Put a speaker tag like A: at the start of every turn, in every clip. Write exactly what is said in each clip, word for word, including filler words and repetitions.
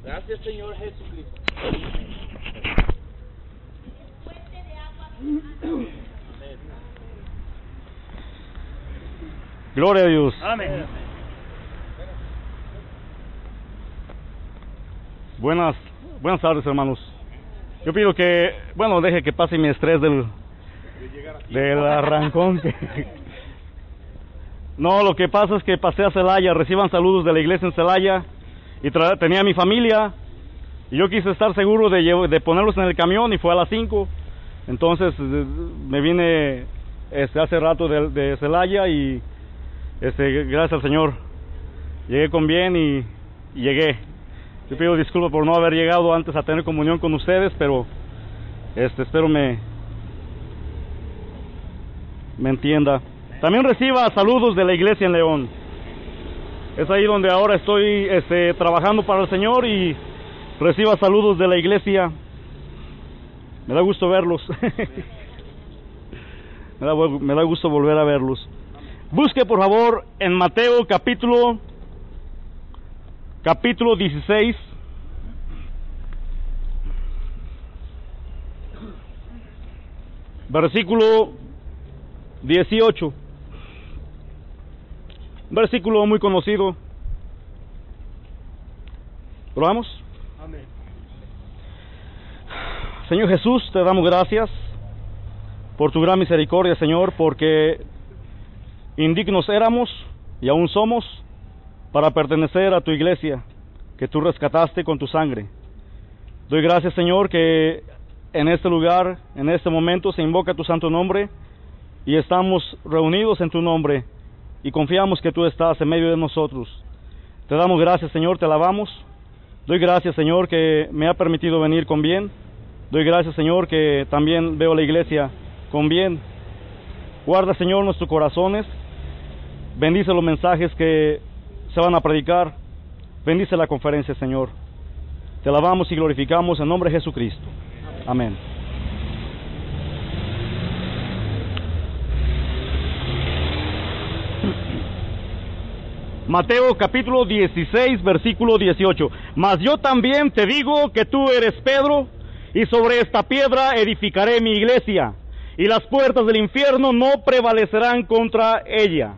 A: Gracias, Señor Jesucristo.
B: Gloria a Dios.
A: Amén.
B: Buenas, buenas tardes, hermanos. Yo pido que, bueno, deje que pase mi estrés del, del arrancón. Que... No, lo que pasa es que pasé a Celaya. Reciban saludos de la iglesia en Celaya. Y tra tenía a mi familia. Y yo quise estar seguro de, de ponerlos en el camión y fue a las cinco. Entonces me vine este, hace rato de, de Celaya y este, gracias al Señor llegué con bien y, y llegué. Yo pido disculpas por no haber llegado antes a tener comunión con ustedes, pero este, espero me, me entienda. También reciba saludos de la iglesia en León. Es ahí donde ahora estoy este, trabajando para el Señor y reciba saludos de la iglesia. Me da gusto verlos. me, da, me da gusto volver a verlos. Busque por favor en Mateo capítulo capítulo dieciséis. Versículo dieciocho. Un versículo muy conocido. ¿Lo vamos?
A: Amén.
B: Señor Jesús, te damos gracias por tu gran misericordia, Señor, porque indignos éramos y aún somos para pertenecer a tu iglesia que tú rescataste con tu sangre. Doy gracias, Señor, que en este lugar, en este momento se invoca tu santo nombre y estamos reunidos en tu nombre y confiamos que tú estás en medio de nosotros. Te damos gracias, Señor, te alabamos. Doy gracias, Señor, que me ha permitido venir con bien. Doy gracias, Señor, que también veo la iglesia con bien. Guarda, Señor, nuestros corazones. Bendice los mensajes que se van a predicar. Bendice la conferencia, Señor. Te alabamos y glorificamos en nombre de Jesucristo. Amén. Mateo capítulo dieciséis, versículo dieciocho. Mas yo también te digo que tú eres Pedro, y sobre esta piedra edificaré mi iglesia, y las puertas del infierno no prevalecerán contra ella.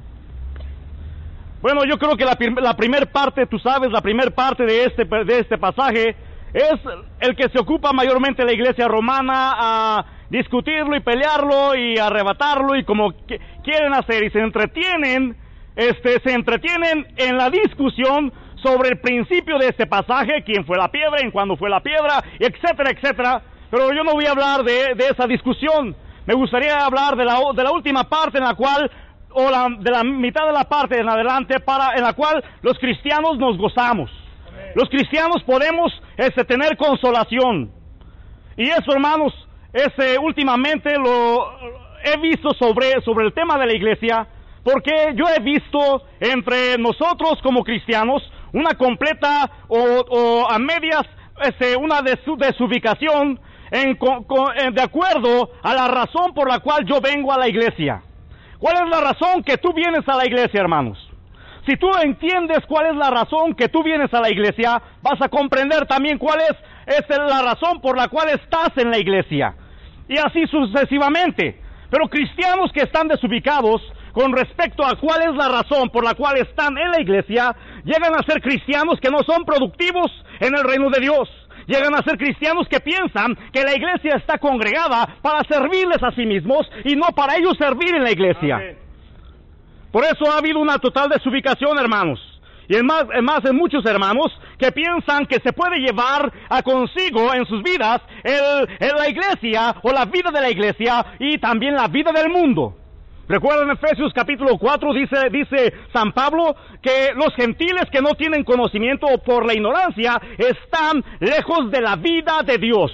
B: Bueno, yo creo que la, la primer parte, tú sabes, la primer parte de este, de este pasaje es el que se ocupa mayormente la iglesia romana a discutirlo y pelearlo y arrebatarlo y como que quieren hacer, y se entretienen, este, se entretienen en la discusión sobre el principio de este pasaje, quién fue la piedra, en cuándo fue la piedra, etcétera, etcétera. Pero yo no voy a hablar de, de esa discusión. Me gustaría hablar de la, de la última parte en la cual, o la, de la mitad de la parte en adelante, para, en la cual los cristianos nos gozamos. Amén. Los cristianos podemos este, tener consolación. Y eso, hermanos, este, últimamente lo he visto sobre, sobre el tema de la iglesia, porque yo he visto entre nosotros como cristianos una completa o, o a medias este, una desu, desubicación en, con, en, de acuerdo a la razón por la cual yo vengo a la iglesia. ¿Cuál es la razón que tú vienes a la iglesia, hermanos? Si tú entiendes cuál es la razón que tú vienes a la iglesia, vas a comprender también cuál es, es la razón por la cual estás en la iglesia. Y así sucesivamente. Pero cristianos que están desubicados con respecto a cuál es la razón por la cual están en la iglesia, llegan a ser cristianos que no son productivos en el reino de Dios. Llegan a ser cristianos que piensan que la iglesia está congregada para servirles a sí mismos y no para ellos servir en la iglesia. Amén. Por eso ha habido una total desubicación, hermanos. Y en más, en más en muchos hermanos que piensan que se puede llevar a consigo en sus vidas el, el, la iglesia o la vida de la iglesia y también la vida del mundo. Recuerden Efesios capítulo cuatro, dice, dice San Pablo que los gentiles que no tienen conocimiento por la ignorancia están lejos de la vida de Dios.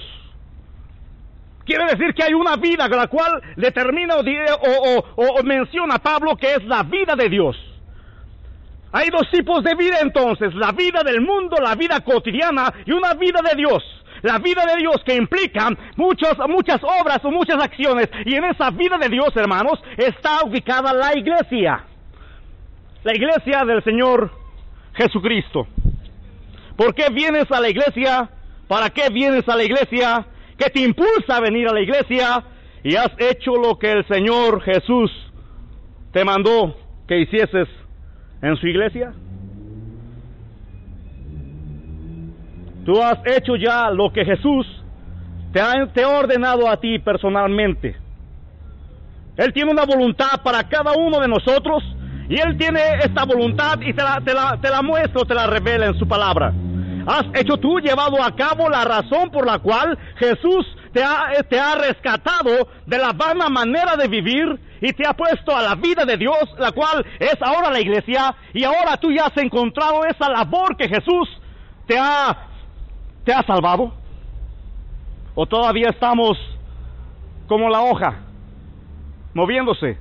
B: Quiere decir que hay una vida la cual determina o, o, o, o menciona Pablo que es la vida de Dios. Hay dos tipos de vida entonces, la vida del mundo, la vida cotidiana y una vida de Dios. La vida de Dios que implica muchas, muchas obras o muchas acciones. Y en esa vida de Dios, hermanos, está ubicada la iglesia. La iglesia del Señor Jesucristo. ¿Por qué vienes a la iglesia? ¿Para qué vienes a la iglesia? ¿Qué te impulsa a venir a la iglesia? ¿Y has hecho lo que el Señor Jesús te mandó que hicieses en su iglesia? Tú has hecho ya lo que Jesús te ha, te ha ordenado a ti personalmente. Él tiene una voluntad para cada uno de nosotros, y Él tiene esta voluntad y te la, te la, te la muestra o te la revela en su palabra. ¿Has hecho tú, llevado a cabo la razón por la cual Jesús te ha, te ha rescatado de la vana manera de vivir y te ha puesto a la vida de Dios, la cual es ahora la iglesia, y ahora tú ya has encontrado esa labor que Jesús te ha, te ha salvado? ¿O todavía estamos como la hoja, moviéndose,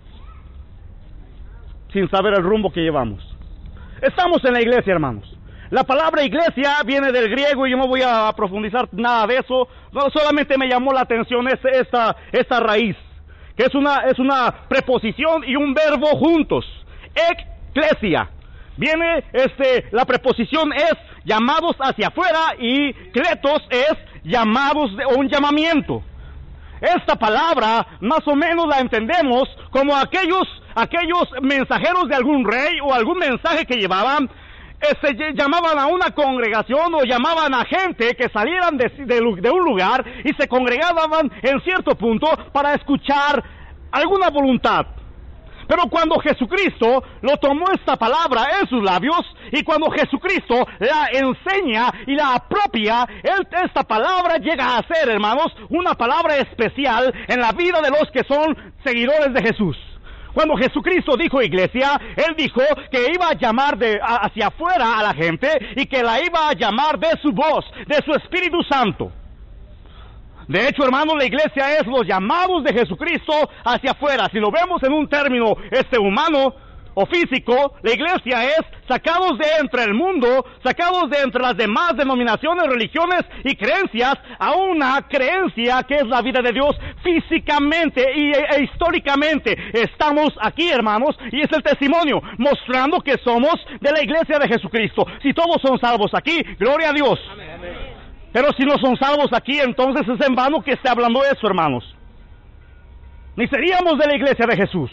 B: sin saber el rumbo que llevamos? Estamos en la iglesia, hermanos. La palabra iglesia viene del griego y yo no voy a profundizar nada de eso. No, solamente me llamó la atención esta, esta, esta raíz, que es una, es una preposición y un verbo juntos. Eclesia. Viene, este, la preposición es llamados hacia afuera, y kletos es llamados de, o un llamamiento. Esta palabra más o menos la entendemos como aquellos, aquellos mensajeros de algún rey o algún mensaje que llevaban. Se llamaban a una congregación o llamaban a gente que salieran de, de, de un lugar y se congregaban en cierto punto para escuchar alguna voluntad. Pero cuando Jesucristo lo tomó esta palabra en sus labios, y cuando Jesucristo la enseña y la apropia, él, esta palabra llega a ser, hermanos, una palabra especial en la vida de los que son seguidores de Jesús. Cuando Jesucristo dijo iglesia, Él dijo que iba a llamar de, a, hacia afuera a la gente, y que la iba a llamar de su voz, de su Espíritu Santo. De hecho, hermanos, la iglesia es los llamados de Jesucristo hacia afuera. Si lo vemos en un término este humano o físico, la iglesia es sacados de entre el mundo, sacados de entre las demás denominaciones, religiones y creencias, a una creencia que es la vida de Dios físicamente y, e, e históricamente. Estamos aquí, hermanos, y es el testimonio, mostrando que somos de la iglesia de Jesucristo. Si todos son salvos aquí, gloria a Dios. Amén, amén. Pero si no son salvos aquí, entonces es en vano que esté hablando eso, hermanos. Ni seríamos de la iglesia de Jesús.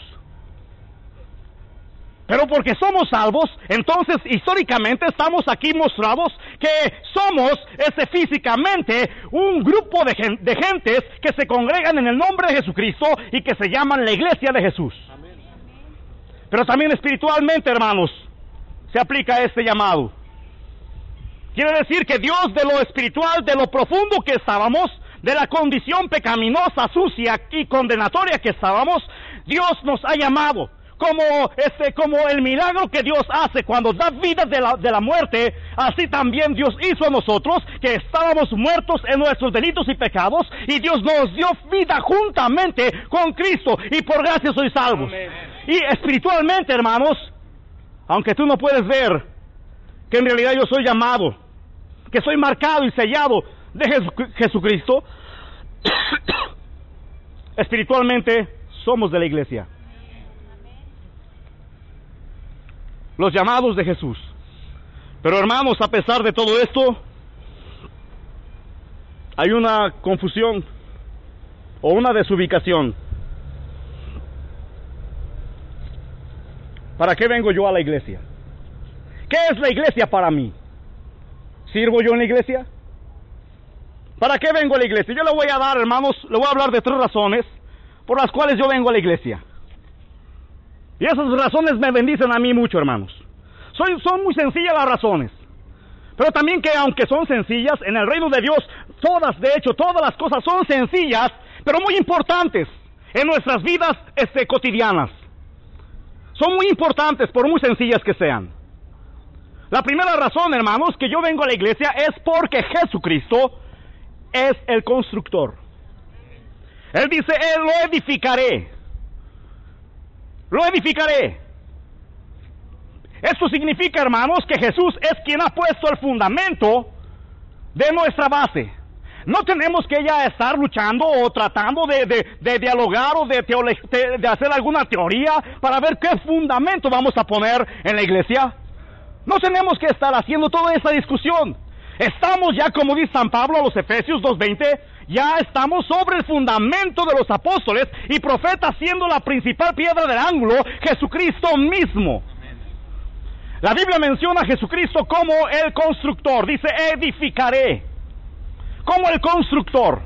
B: Pero porque somos salvos, entonces históricamente estamos aquí mostrados que somos este, físicamente un grupo de, gen de gentes que se congregan en el nombre de Jesucristo y que se llaman la iglesia de Jesús. Amén. Pero también espiritualmente, hermanos, se aplica este llamado. Quiere decir que Dios, de lo espiritual, de lo profundo que estábamos, de la condición pecaminosa, sucia y condenatoria que estábamos, Dios nos ha llamado. Como, este, como el milagro que Dios hace cuando da vida de la, de la muerte, así también Dios hizo a nosotros, que estábamos muertos en nuestros delitos y pecados, y Dios nos dio vida juntamente con Cristo, y por gracia sois salvos. Amén. Y espiritualmente, hermanos, aunque tú no puedes ver que en realidad yo soy llamado, que soy marcado y sellado de Jesu Jesucristo, espiritualmente somos de la iglesia. Los llamados de Jesús. Pero hermanos, a pesar de todo esto, hay una confusión o una desubicación. ¿Para qué vengo yo a la iglesia? ¿Qué es la iglesia para mí? ¿Sirvo yo en la iglesia? ¿Para qué vengo a la iglesia? Yo le voy a dar, hermanos, le voy a hablar de tres razones por las cuales yo vengo a la iglesia. Y esas razones me bendicen a mí mucho, hermanos. Son, son muy sencillas las razones. Pero también que aunque son sencillas, en el reino de Dios, todas, de hecho, todas las cosas son sencillas, pero muy importantes en nuestras vidas este, cotidianas. Son muy importantes por muy sencillas que sean. La primera razón, hermanos, que yo vengo a la iglesia es porque Jesucristo es el constructor. Él dice, Él lo edificaré. Lo edificaré. Esto significa, hermanos, que Jesús es quien ha puesto el fundamento de nuestra base. No tenemos que ya estar luchando o tratando de, de, de dialogar o de, de, de hacer alguna teoría para ver qué fundamento vamos a poner en la iglesia. No tenemos que estar haciendo toda esa discusión. Estamos ya, como dice San Pablo a los Efesios dos veinte, ya estamos sobre el fundamento de los apóstoles y profetas, siendo la principal piedra del ángulo Jesucristo mismo. La Biblia menciona a Jesucristo como el constructor. Dice, edificaré. Como el constructor.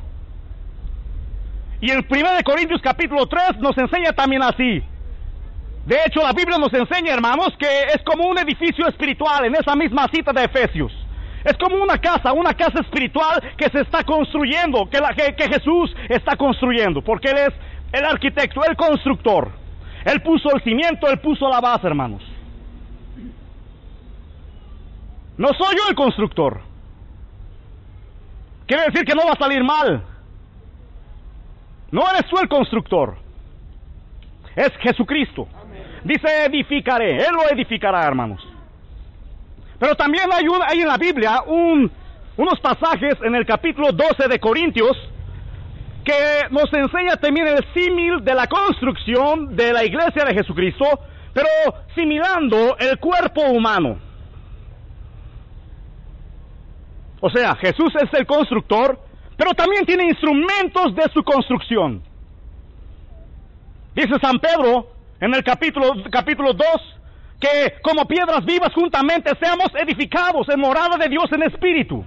B: Y en primera de Corintios capítulo tres nos enseña también así. De hecho, la Biblia nos enseña, hermanos, que es como un edificio espiritual en esa misma cita de Efesios. Es como una casa, una casa espiritual que se está construyendo, que, la, que, que Jesús está construyendo, porque Él es el arquitecto, el constructor. Él puso el cimiento, Él puso la base, hermanos. No soy yo el constructor. Quiere decir que no va a salir mal. No eres tú el constructor. Es Jesucristo. Dice, edificaré. Él lo edificará, hermanos. Pero también hay, un, hay en la Biblia un, unos pasajes en el capítulo doce de Corintios que nos enseña también el símil de la construcción de la iglesia de Jesucristo, pero similando el cuerpo humano. O sea, Jesús es el constructor, pero también tiene instrumentos de su construcción. Dice San Pedro en el capítulo, capítulo dos, que como piedras vivas juntamente seamos edificados en morada de Dios en espíritu.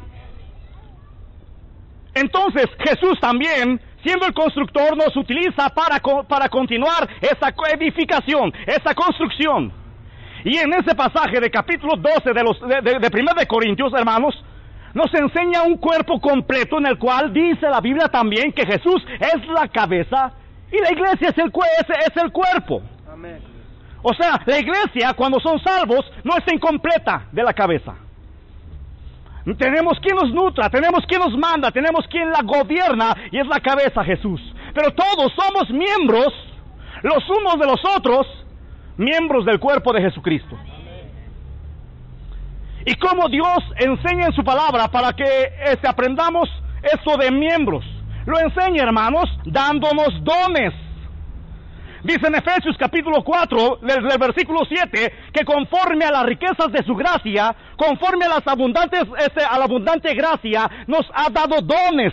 B: Entonces Jesús también, siendo el constructor, nos utiliza para, para continuar esa edificación, esa construcción. Y en ese pasaje de capítulo doce de, los, de, de, de primera de Corintios, hermanos, nos enseña un cuerpo completo en el cual dice la Biblia también que Jesús es la cabeza y la iglesia es el, es, es el cuerpo. Amén. O sea, la iglesia, cuando son salvos, no está incompleta de la cabeza. Tenemos quien nos nutra, tenemos quien nos manda, tenemos quien la gobierna, y es la cabeza, Jesús. Pero todos somos miembros, los unos de los otros, miembros del cuerpo de Jesucristo. Y como Dios enseña en su palabra para que este, aprendamos eso de miembros, lo enseña, hermanos, dándonos dones. Dice en Efesios capítulo cuatro, del, del versículo siete, que conforme a las riquezas de su gracia, conforme a las abundantes, este, a la abundante gracia, nos ha dado dones.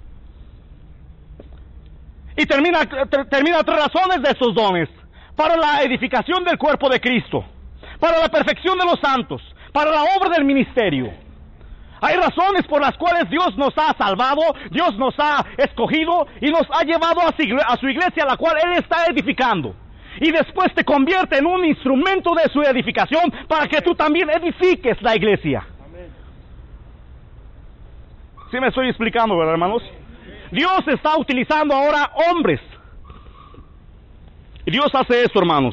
B: Y termina, ter, termina tres razones de esos dones: para la edificación del cuerpo de Cristo, para la perfección de los santos, para la obra del ministerio. Hay razones por las cuales Dios nos ha salvado, Dios nos ha escogido y nos ha llevado a su iglesia, la cual Él está edificando. Y después te convierte en un instrumento de su edificación para que tú también edifiques la iglesia. ¿Sí me estoy explicando, verdad, hermanos? Dios está utilizando ahora hombres. Y Dios hace esto, hermanos.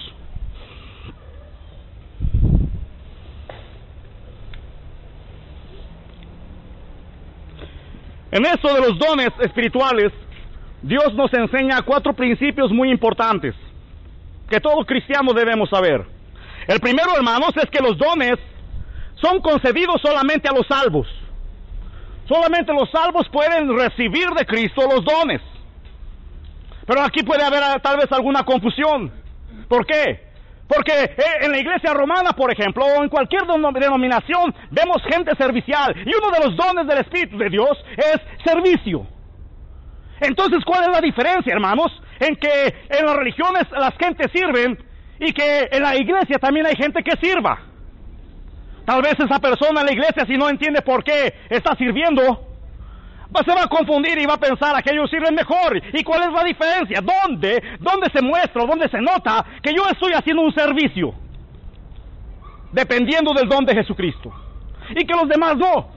B: En eso de los dones espirituales, Dios nos enseña cuatro principios muy importantes que todo cristiano debemos saber. El primero, hermanos, es que los dones son concedidos solamente a los salvos. Solamente los salvos pueden recibir de Cristo los dones. Pero aquí puede haber tal vez alguna confusión. ¿Por qué? Porque en la iglesia romana, por ejemplo, o en cualquier denominación, vemos gente servicial. Y uno de los dones del Espíritu de Dios es servicio. Entonces, ¿cuál es la diferencia, hermanos? En que en las religiones las gentes sirven y que en la iglesia también hay gente que sirva. Tal vez esa persona en la iglesia, si no entiende por qué está sirviendo, se va a confundir y va a pensar que ellos sirven mejor. ¿Y cuál es la diferencia? ¿Dónde? ¿Dónde se muestra? ¿Dónde se nota que yo estoy haciendo un servicio? Dependiendo del don de Jesucristo. Y que los demás no.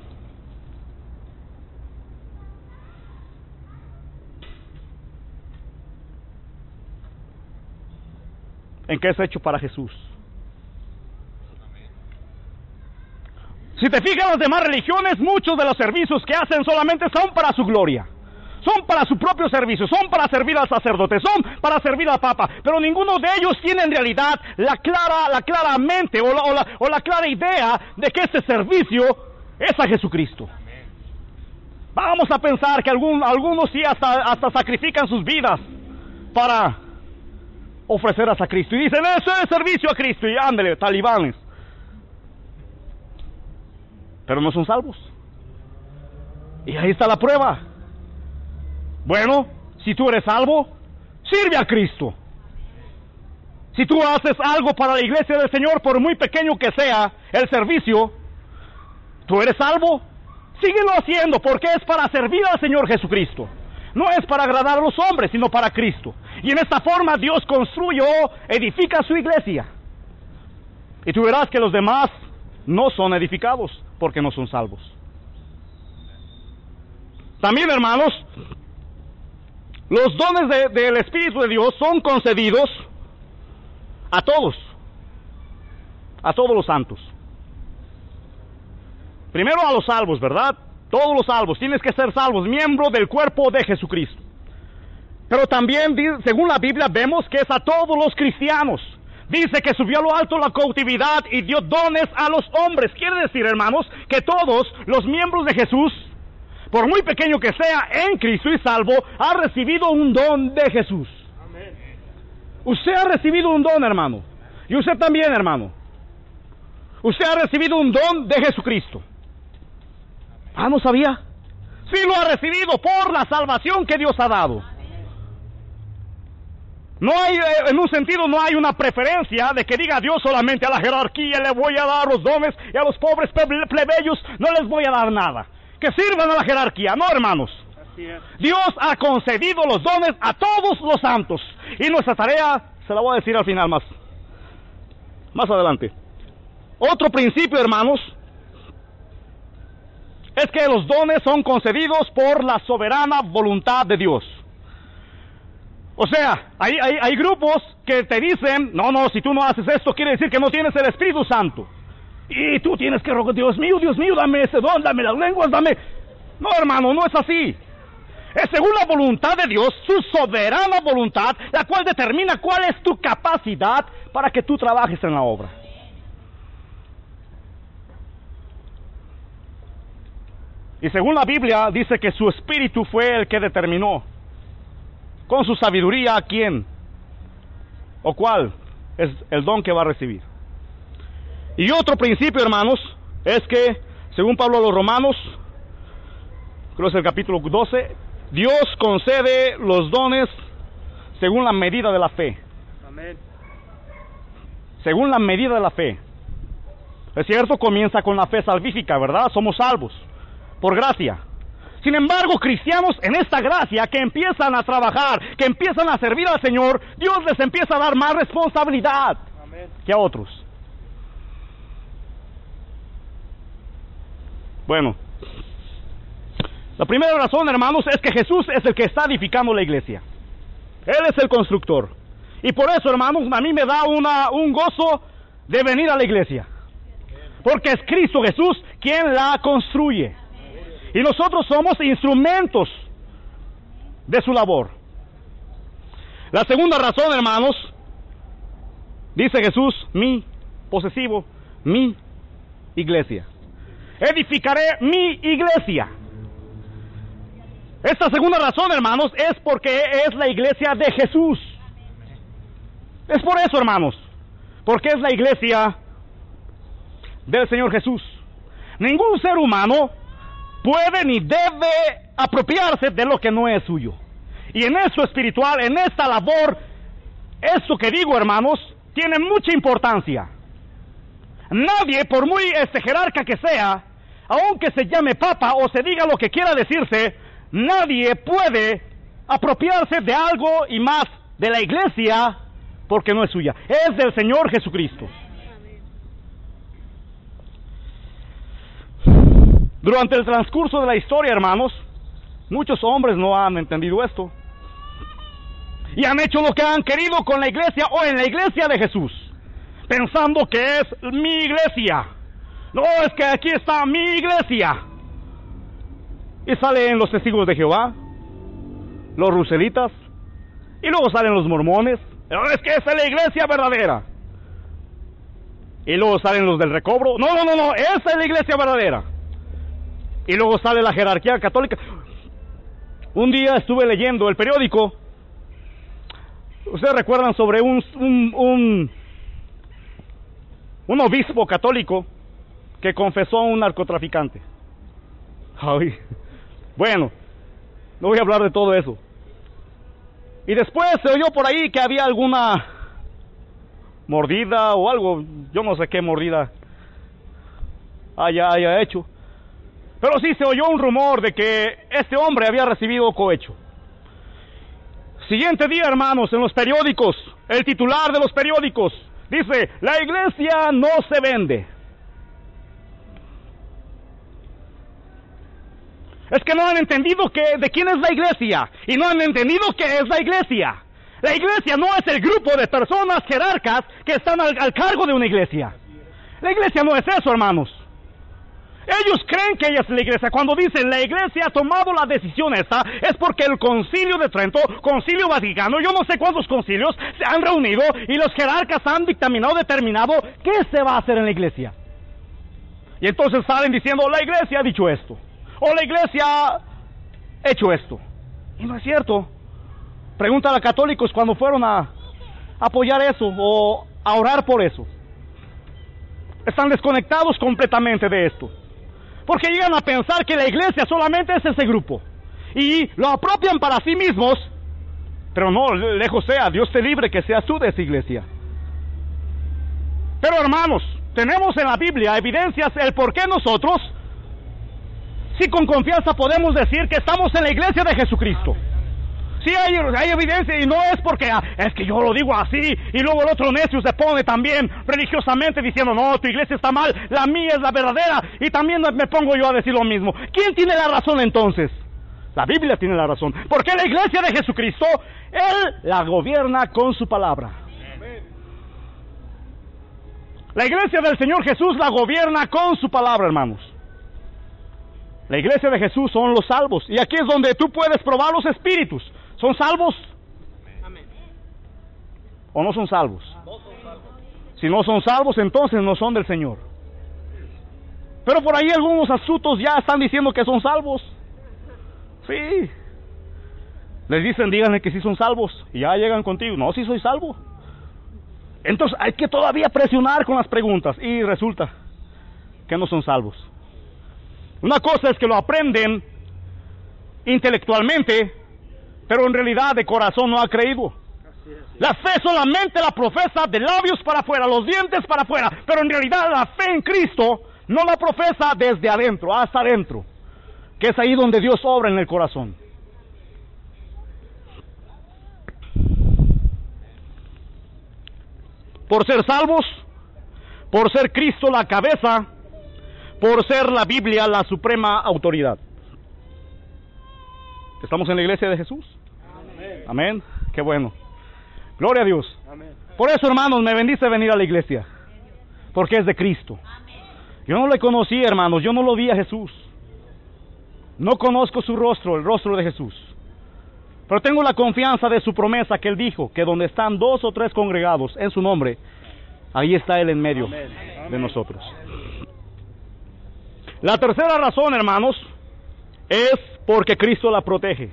B: ¿En qué es hecho para Jesús? Si te fijas, las demás religiones, muchos de los servicios que hacen solamente son para su gloria. Son para su propio servicio, son para servir al sacerdote, son para servir al papa. Pero ninguno de ellos tiene en realidad la clara, la clara mente o la, o, la, o la clara idea de que ese servicio es a Jesucristo. Vamos a pensar que algún, algunos sí hasta, hasta sacrifican sus vidas para ofrecer a Cristo. Y dicen, eso es servicio a Cristo. Y ándale, talibanes. pero no son salvos. Y ahí está la prueba. Bueno, si tú eres salvo, sirve a Cristo. Si tú haces algo para la iglesia del Señor, por muy pequeño que sea el servicio, tú eres salvo, síguelo haciendo, porque es para servir al Señor Jesucristo. No es para agradar a los hombres, sino para Cristo. Y en esta forma Dios construyó, edifica su iglesia. Y tú verás que los demás no son edificados, porque no son salvos. También, hermanos, los dones de, del Espíritu de Dios son concedidos a todos, a todos los santos. Primero a los salvos, ¿verdad? Todos los salvos, tienes que ser salvos, miembro del cuerpo de Jesucristo. Pero también, según la Biblia, vemos que es a todos los cristianos. Dice que subió a lo alto la cautividad y dio dones a los hombres. Quiere decir, hermanos, que todos los miembros de Jesús, por muy pequeño que sea, en Cristo y salvo, ha recibido un don de Jesús. Amén. Usted ha recibido un don, hermano. Y usted también, hermano. Usted ha recibido un don de Jesucristo. Ah, ¿no sabía? Sí lo ha recibido por la salvación que Dios ha dado. No hay, en un sentido, no hay una preferencia de que diga Dios solamente a la jerarquía le voy a dar los dones y a los pobres plebeyos no les voy a dar nada. Que sirvan a la jerarquía, no, hermanos. Así es. Dios ha concedido los dones a todos los santos. Y nuestra tarea, se la voy a decir al final más, más adelante. Otro principio, hermanos, es que los dones son concedidos por la soberana voluntad de Dios. O sea, hay, hay, hay grupos que te dicen, no, no, si tú no haces esto, quiere decir que no tienes el Espíritu Santo. Y tú tienes que rogar, Dios mío, Dios mío, dame ese don, dame las lenguas, dame... No, hermano, no es así. Es según la voluntad de Dios, su soberana voluntad, la cual determina cuál es tu capacidad para que tú trabajes en la obra. Y según la Biblia, dice que su Espíritu fue el que determinó con su sabiduría a quién o cuál es el don que va a recibir. Y otro principio, hermanos, es que, según Pablo a los Romanos, creo que es el capítulo doce, Dios concede los dones según la medida de la fe. Amén. Según la medida de la fe. Es cierto, comienza con la fe salvífica, ¿verdad? Somos salvos por gracia. Sin embargo, cristianos en esta gracia que empiezan a trabajar, que empiezan a servir al Señor, Dios les empieza a dar más responsabilidad. Amén. Que a otros. Bueno, la primera razón, hermanos, es que Jesús es el que está edificando la iglesia. Él es el constructor. Y por eso, hermanos, a mí me da una, un gozo de venir a la iglesia. Porque es Cristo Jesús quien la construye. Y nosotros somos instrumentos de su labor. La segunda razón, hermanos, dice Jesús, mi posesivo, mi iglesia. Edificaré mi iglesia. Esta segunda razón, hermanos, es porque es la iglesia de Jesús. Es por eso, hermanos, porque es la iglesia del Señor Jesús. Ningún ser humano puede ni debe apropiarse de lo que no es suyo. Y en eso espiritual, en esta labor, esto que digo, hermanos, tiene mucha importancia. Nadie, por muy este jerarca que sea, aunque se llame papa o se diga lo que quiera decirse, nadie puede apropiarse de algo y más de la iglesia porque no es suya. Es del Señor Jesucristo. Durante el transcurso de la historia, hermanos, muchos hombres no han entendido esto. Y han hecho lo que han querido con la iglesia o en la iglesia de Jesús, pensando que es mi iglesia. No, es que aquí está mi iglesia. Y salen los testigos de Jehová, los ruselitas, y luego salen los mormones. No, es que esa es la iglesia verdadera. Y luego salen los del recobro. No, no, no, no, esa es la iglesia verdadera. Y luego sale la jerarquía católica. Un día estuve leyendo el periódico. ¿Ustedes recuerdan sobre un, un, un, un obispo católico que confesó a un narcotraficante. Ay, bueno, no voy a hablar de todo eso. Y después se oyó por ahí que había alguna mordida o algo, yo no sé qué mordida haya, haya hecho. Pero sí se oyó un rumor de que este hombre había recibido cohecho. Siguiente día, hermanos, en los periódicos, el titular de los periódicos dice: la iglesia no se vende. Es que no han entendido que, de quién es la iglesia, y no han entendido qué es la iglesia. La iglesia no es el grupo de personas jerarcas que están al, al cargo de una iglesia. La iglesia no es eso, hermanos. Ellos creen que ella es la iglesia. Cuando dicen la iglesia ha tomado la decisión esta, es porque el concilio de Trento, concilio vaticano, yo no sé cuántos concilios se han reunido y los jerarcas han dictaminado, determinado qué se va a hacer en la iglesia. Y entonces salen diciendo: la iglesia ha dicho esto, o la iglesia ha hecho esto. Y no es cierto. Pregúntale a católicos cuando fueron a apoyar eso o a orar por eso. Están desconectados completamente de esto, porque llegan a pensar que la iglesia solamente es ese grupo y lo apropian para sí mismos. Pero no, lejos sea, Dios te libre que seas tú de esa iglesia. Pero hermanos, tenemos en la Biblia evidencias el por qué nosotros, sí, con confianza podemos decir que estamos en la iglesia de Jesucristo. Sí, hay, hay evidencia, y no es porque ah, es que yo lo digo así, y luego el otro necio se pone también religiosamente diciendo: no, tu iglesia está mal, la mía es la verdadera, y también me pongo yo a decir lo mismo. ¿Quién tiene la razón entonces? La Biblia tiene la razón, porque la iglesia de Jesucristo, Él la gobierna con su palabra. La iglesia del Señor Jesús la gobierna con su palabra, hermanos. La iglesia de Jesús son los salvos, y aquí es donde tú puedes probar los espíritus. ¿Son salvos? Amén. ¿O no son salvos? Si no son salvos, entonces no son del Señor. Pero por ahí algunos astutos ya están diciendo que son salvos. Sí. Les dicen: díganle que sí son salvos, y ya llegan contigo: no, sí soy salvo. Entonces hay que todavía presionar con las preguntas, y resulta que no son salvos. Una cosa es que lo aprenden intelectualmente, pero en realidad de corazón no ha creído. La fe solamente la profesa de labios para afuera, los dientes para afuera, pero en realidad la fe en Cristo no la profesa desde adentro, hasta adentro, que es ahí donde Dios obra en el corazón. Por ser salvos, por ser Cristo la cabeza, por ser la Biblia la suprema autoridad. ¿Estamos en la iglesia de Jesús? Amén. Amén. Qué bueno. Gloria a Dios. Amén. Por eso, hermanos, me bendice venir a la iglesia, porque es de Cristo. Yo no le conocí, hermanos, yo no lo vi a Jesús. No conozco su rostro, el rostro de Jesús. Pero tengo la confianza de su promesa, que Él dijo que donde están dos o tres congregados en su nombre, ahí está Él en medio Amén. de nosotros. La tercera razón, hermanos, es porque Cristo la protege.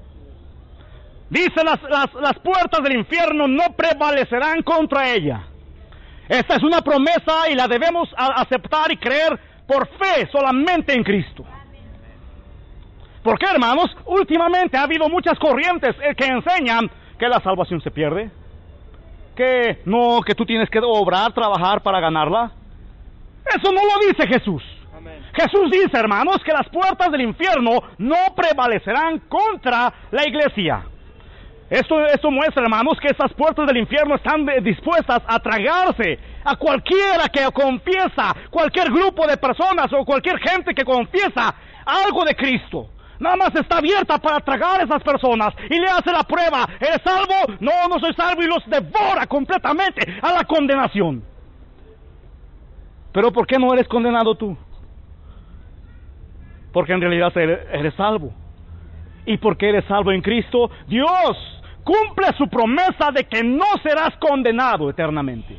B: Dice: las, las, las puertas del infierno no prevalecerán contra ella. Esta es una promesa y la debemos aceptar y creer por fe solamente en Cristo. ¿Por qué, hermanos? Últimamente ha habido muchas corrientes que enseñan que la salvación se pierde, que no, que tú tienes que obrar, trabajar para ganarla. Eso no lo dice Jesús. Amén. Jesús dice, hermanos, que las puertas del infierno no prevalecerán contra la iglesia. Esto, esto muestra, hermanos, que estas puertas del infierno están de, dispuestas a tragarse a cualquiera que confiesa, cualquier grupo de personas o cualquier gente que confiesa algo de Cristo. Nada más está abierta para tragar a esas personas y le hace la prueba: ¿eres salvo? No, no soy salvo, y los devora completamente a la condenación. Pero ¿por qué no eres condenado tú? Porque en realidad eres salvo. Y porque eres salvo en Cristo, Dios cumple su promesa de que no serás condenado eternamente.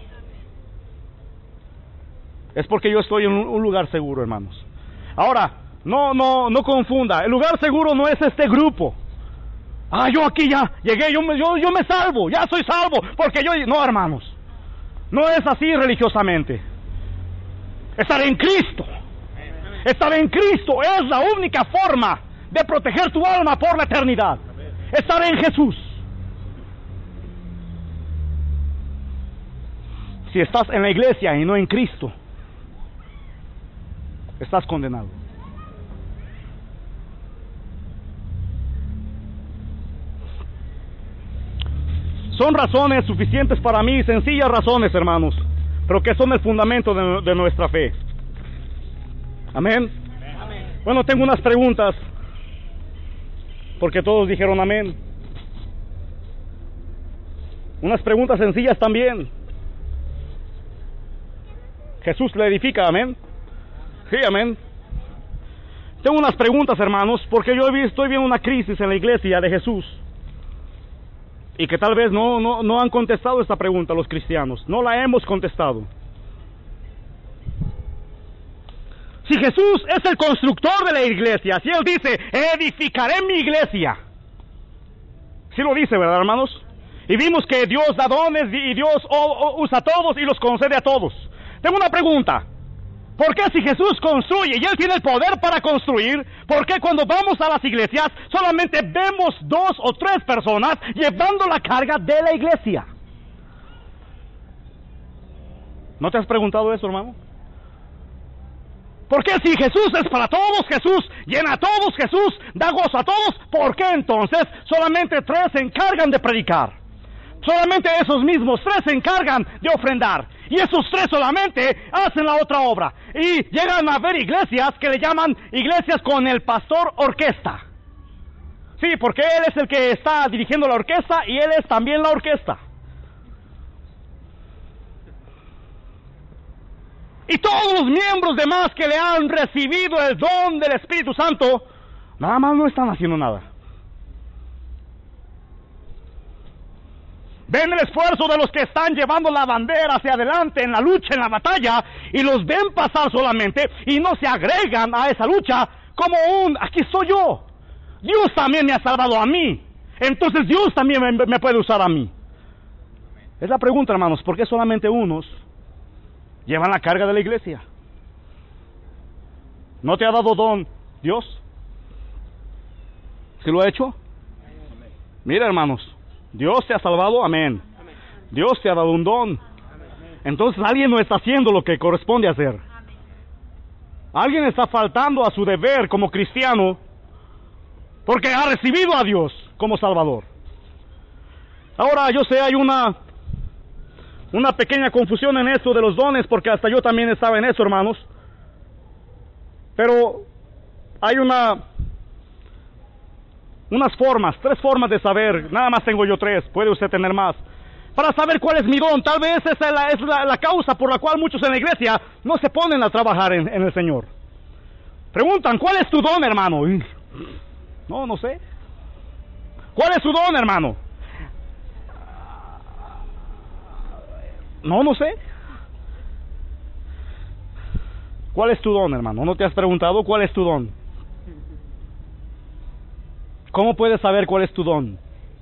B: Es porque yo estoy en un lugar seguro, hermanos. Ahora, no, no, no confunda. El lugar seguro no es este grupo. Ah, yo aquí ya llegué, yo me, yo, yo me salvo, ya soy salvo, porque yo... No, hermanos, no es así religiosamente. Estar en Cristo. Estar en Cristo es la única forma de proteger tu alma por la eternidad. Estar en Jesús. Si estás en la iglesia y no en Cristo, estás condenado. Son razones suficientes para mí, sencillas razones, hermanos, pero que son el fundamento de, de nuestra fe. Amén. Amén. Bueno, tengo unas preguntas, porque todos dijeron amén. Unas preguntas sencillas también. Jesús le edifica, amén. Sí, amén. Tengo unas preguntas, hermanos, porque yo estoy viendo una crisis en la iglesia de Jesús. Y que tal vez no, no, no han contestado esta pregunta los cristianos. No la hemos contestado. Si Jesús es el constructor de la iglesia, si Él dice, edificaré mi iglesia. Sí lo dice, ¿verdad, hermanos? Y vimos que Dios da dones y Dios usa a todos y los concede a todos. Tengo una pregunta. ¿Por qué si Jesús construye y Él tiene el poder para construir, por qué cuando vamos a las iglesias solamente vemos dos o tres personas llevando la carga de la iglesia? ¿No te has preguntado eso, hermano? ¿Por qué si Jesús es para todos, Jesús llena a todos, Jesús da gozo a todos, por qué entonces solamente tres se encargan de predicar? Solamente esos mismos tres se encargan de ofrendar. Y esos tres solamente hacen la otra obra. Y llegan a ver iglesias que le llaman iglesias con el pastor orquesta. Sí, porque él es el que está dirigiendo la orquesta y él es también la orquesta. Y todos los miembros demás que le han recibido el don del Espíritu Santo, nada más no están haciendo nada. Ven el esfuerzo de los que están llevando la bandera hacia adelante en la lucha, en la batalla, y los ven pasar solamente y no se agregan a esa lucha como un, aquí estoy yo. Dios también me ha salvado a mí. Entonces Dios también me, me puede usar a mí. Es la pregunta, hermanos, ¿por qué solamente unos llevan la carga de la iglesia? ¿No te ha dado don Dios? ¿Sí lo ha hecho? Mira, hermanos, Dios te ha salvado, amén. Amén. Dios te ha dado un don. Amén. Entonces alguien no está haciendo lo que corresponde hacer. Amén. Alguien está faltando a su deber como cristiano porque ha recibido a Dios como Salvador. Ahora yo sé, hay una una pequeña confusión en esto de los dones, porque hasta yo también estaba en eso, hermanos. Pero hay una unas formas, tres formas de saber. Nada más tengo yo tres, puede usted tener más, para saber cuál es mi don. Tal vez esa es la, es la, la causa por la cual muchos en la iglesia no se ponen a trabajar en, en el Señor. Preguntan, ¿cuál es tu don, hermano? No, no sé. ¿Cuál es su don, hermano? No, no sé. ¿Cuál es tu don, hermano? ¿No te has preguntado cuál es tu don? ¿Cómo puedes saber cuál es tu don?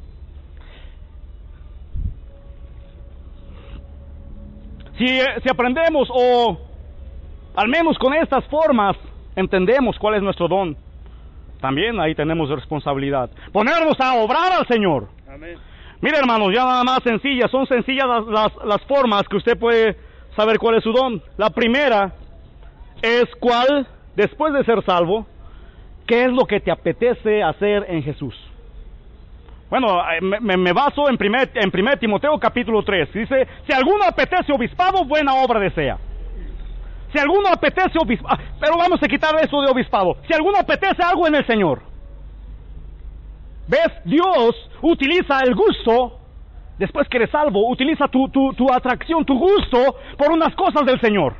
B: Si, si aprendemos, o al menos con estas formas, entendemos cuál es nuestro don, también ahí tenemos responsabilidad. Ponernos a obrar al Señor. Amén. Mire, hermanos, ya nada más sencillas, son sencillas las, las, las formas que usted puede saber cuál es su don. La primera es cuál, después de ser salvo, ¿qué es lo que te apetece hacer en Jesús? Bueno, me, me baso en primer, en primer Timoteo capítulo tres. Dice, si alguno apetece obispado, buena obra desea. Si alguno apetece obispado, pero vamos a quitar eso de obispado. Si alguno apetece algo en el Señor. ¿Ves? Dios utiliza el gusto, después que eres salvo, utiliza tu, tu, tu atracción, tu gusto por unas cosas del Señor.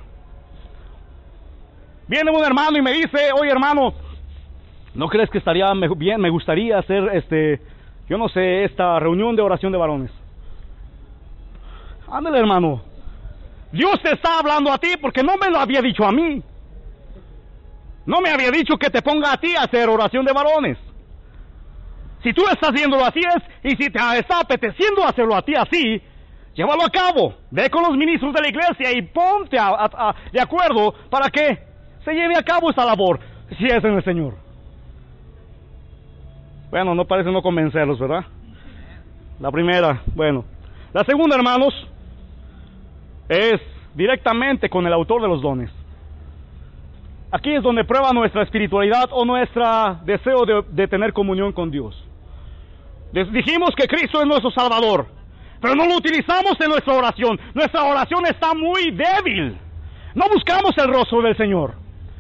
B: Viene un hermano y me dice, oye, hermano, ¿no crees que estaría bien, me gustaría hacer, este, yo no sé, esta reunión de oración de varones? Ándale, hermano. Dios te está hablando a ti porque no me lo había dicho a mí. No me había dicho que te ponga a ti a hacer oración de varones. Si tú estás haciéndolo así es, y si te está apeteciendo hacerlo a ti así, Llévalo a cabo. Ve con los ministros de la iglesia y ponte a, a, a, de acuerdo para que se lleve a cabo esta labor, si es en el Señor. Bueno, no parece no convencerlos, ¿verdad? La primera, bueno. La segunda, hermanos, es directamente con el autor de los dones. Aquí es donde prueba nuestra espiritualidad o nuestro deseo de, de tener comunión con Dios. Les dijimos que Cristo es nuestro Salvador, pero no lo utilizamos en nuestra oración. Nuestra oración está muy débil. No buscamos el rostro del Señor.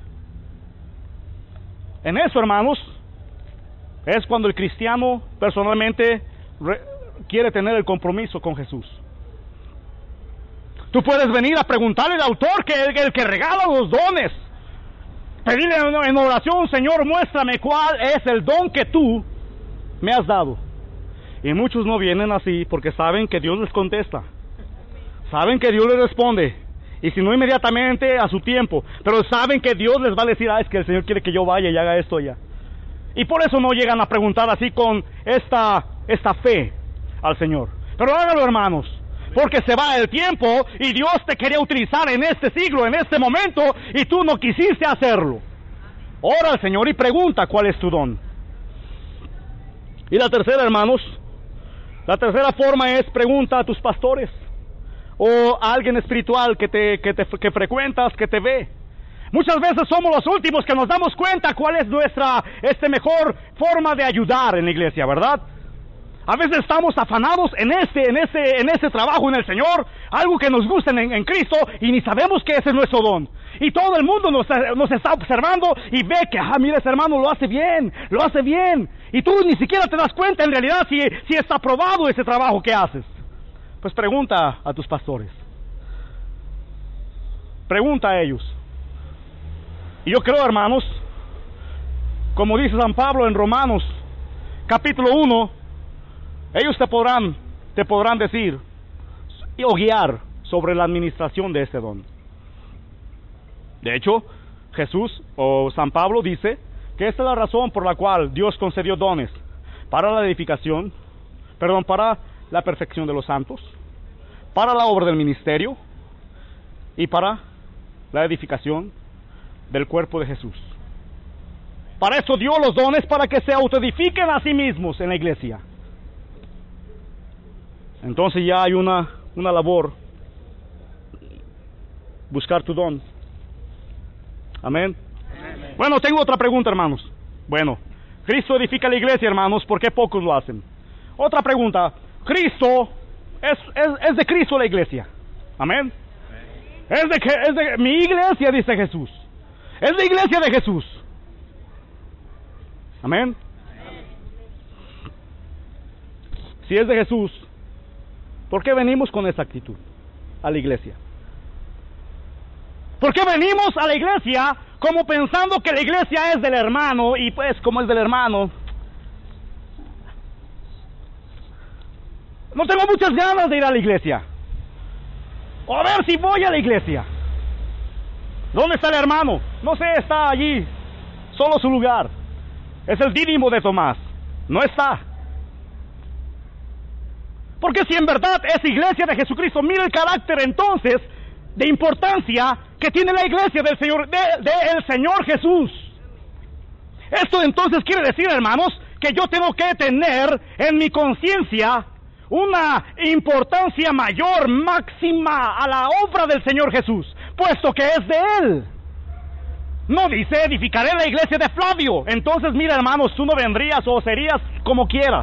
B: En eso, hermanos, es cuando el cristiano personalmente re, quiere tener el compromiso con Jesús. Tú puedes venir a preguntarle al autor, que el, el que regala los dones, pedirle en oración: Señor, muéstrame cuál es el don que tú me has dado. Y muchos no vienen así porque saben que Dios les contesta, saben que Dios les responde, y si no inmediatamente, a su tiempo, pero saben que Dios les va a decir: ah, es que el Señor quiere que yo vaya y haga esto ya. Y por eso no llegan a preguntar así con esta, esta fe al Señor. Pero hágalo, hermanos, porque se va el tiempo y Dios te quería utilizar en este siglo, en este momento, y tú no quisiste hacerlo. Ora al Señor y pregunta cuál es tu don. Y la tercera, hermanos, la tercera forma es: pregunta a tus pastores o a alguien espiritual que te, que te que frecuentas, que te ve. Muchas veces somos los últimos que nos damos cuenta cuál es nuestra este mejor forma de ayudar en la iglesia, ¿verdad? A veces estamos afanados en ese, en ese, en ese trabajo en el Señor, algo que nos gusta en, en Cristo, y ni sabemos que ese es nuestro don. Y todo el mundo nos, nos está observando y ve que, ah, mira, ese hermano lo hace bien, lo hace bien. Y tú ni siquiera te das cuenta en realidad si, si está aprobado ese trabajo que haces. Pues pregunta a tus pastores. Pregunta a ellos. Y yo creo, hermanos, como dice San Pablo en Romanos, capítulo uno, ellos te podrán, te podrán decir o guiar sobre la administración de este don. De hecho, Jesús o San Pablo dice que esta es la razón por la cual Dios concedió dones para la edificación, perdón, para la perfección de los santos, para la obra del ministerio y para la edificación del cuerpo de Jesús. Para eso dio los dones, para que se autoedifiquen a sí mismos en la iglesia. Entonces ya hay una, una labor: buscar tu don. Amén. Amén. Bueno, tengo otra pregunta, hermanos. Bueno, Cristo edifica la iglesia, hermanos, ¿por qué pocos lo hacen? Otra pregunta: Cristo, es, es, es de Cristo la iglesia. Amén. Es de, es de mi iglesia, dice Jesús. Es la iglesia de Jesús. Amén. Si es de Jesús, ¿por qué venimos con esa actitud a la iglesia? ¿Por qué venimos a la iglesia como pensando que la iglesia es del hermano, y pues como es del hermano, no tengo muchas ganas de ir a la iglesia? O a ver si voy a la iglesia. ¿Dónde está el hermano? No sé, está allí, solo su lugar. Es el Dídimo de Tomás, no está. Porque si en verdad es iglesia de Jesucristo, mira el carácter entonces de importancia que tiene la iglesia del Señor, de, de el Señor Jesús. Esto entonces quiere decir, hermanos, que yo tengo que tener en mi conciencia una importancia mayor, máxima a la obra del Señor Jesús, puesto que es de Él. No dice: edificaré la iglesia de Flavio. Entonces, mira, hermanos, tú no vendrías o serías como quieras.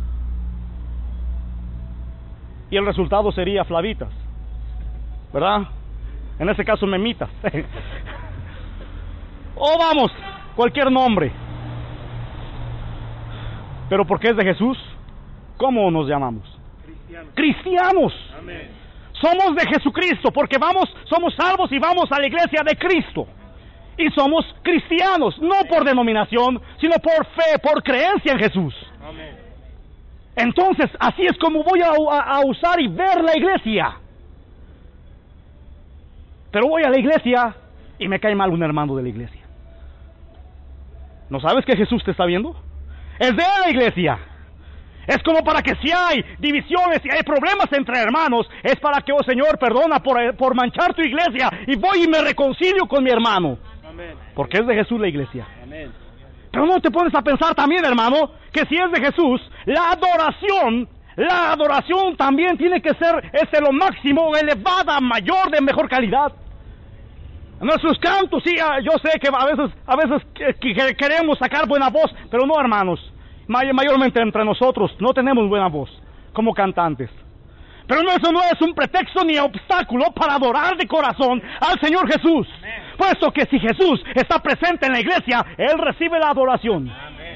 B: Y el resultado sería Flavitas, ¿verdad? En ese caso, Memitas. O vamos, cualquier nombre. Pero porque es de Jesús, ¿cómo nos llamamos? Cristianos. Cristianos. Amén. Somos de Jesucristo porque vamos, somos salvos y vamos a la iglesia de Cristo. Y somos cristianos, no por denominación, sino por fe, por creencia en Jesús. Amén. Entonces, así es como voy a, a, a usar y ver la iglesia. Pero voy a la iglesia y me cae mal un hermano de la iglesia. ¿No sabes que Jesús te está viendo? Es de la iglesia. Es como para que si hay divisiones, si hay problemas entre hermanos, es para que, oh Señor, perdona por, por manchar tu iglesia y voy y me reconcilio con mi hermano. Amén. Porque es de Jesús la iglesia. Amén. Pero no te pones a pensar también, hermano, que si es de Jesús, la adoración, la adoración también tiene que ser este, lo máximo, elevada, mayor, de mejor calidad. Nuestros cantos, sí, yo sé que a veces, a veces queremos sacar buena voz, pero no, hermanos. Mayormente entre nosotros no tenemos buena voz como cantantes. Pero no, eso no es un pretexto ni obstáculo para adorar de corazón al Señor Jesús. Amén. Puesto que si Jesús está presente en la iglesia, Él recibe la adoración. Amén.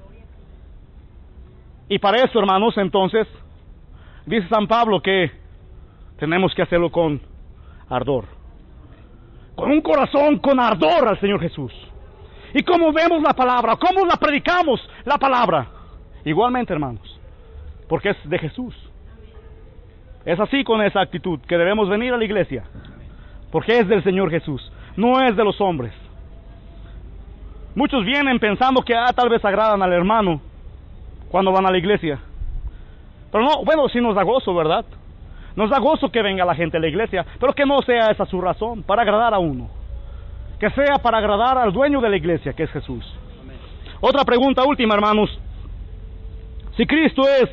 B: Y para eso, hermanos, entonces, dice San Pablo que tenemos que hacerlo con ardor. Con un corazón con ardor al Señor Jesús. Y cómo vemos la palabra, cómo la predicamos la palabra. Igualmente, hermanos, porque es de Jesús. Es así con esa actitud que debemos venir a la iglesia, porque es del Señor Jesús, no es de los hombres. Muchos vienen pensando que ah, tal vez agradan al hermano cuando van a la iglesia. Pero no, bueno, sí nos da gozo, ¿verdad? Nos da gozo que venga la gente a la iglesia, pero que no sea esa su razón, para agradar a uno. Que sea para agradar al dueño de la iglesia, que es Jesús. Amén. Otra pregunta última, hermanos. Si Cristo es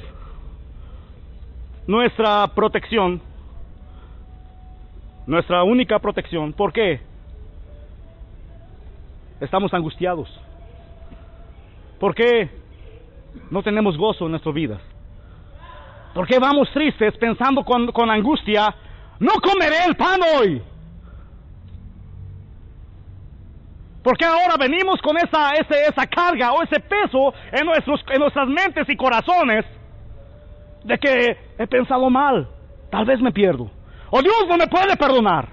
B: nuestra protección, nuestra única protección, ¿por qué estamos angustiados? ¿Por qué no tenemos gozo en nuestras vidas? ¿Por qué vamos tristes pensando con, con angustia, no comeré el pan hoy? Porque ahora venimos con esa, ese, esa carga o ese peso en, nuestros, en nuestras mentes y corazones de que he pensado mal, tal vez me pierdo, o Dios no me puede perdonar.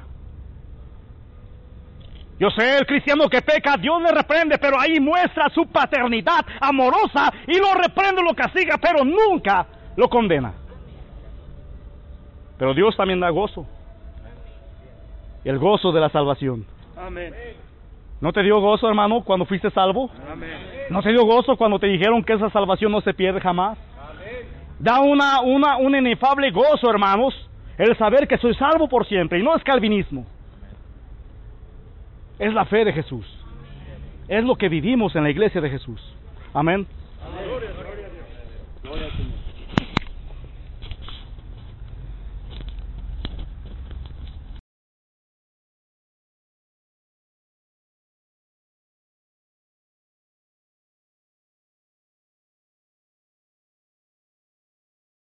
B: Yo sé, el cristiano que peca, Dios le reprende, pero ahí muestra su paternidad amorosa y lo reprende, lo castiga, pero nunca lo condena. Pero Dios también da gozo, el gozo de la salvación. Amén. ¿No te dio gozo, hermano, cuando fuiste salvo? Amén. ¿No te dio gozo cuando te dijeron que esa salvación no se pierde jamás? Amén. Da una, una, un inefable gozo, hermanos, el saber que soy salvo por siempre, y no es calvinismo. Es la fe de Jesús. Es lo que vivimos en la iglesia de Jesús. Amén.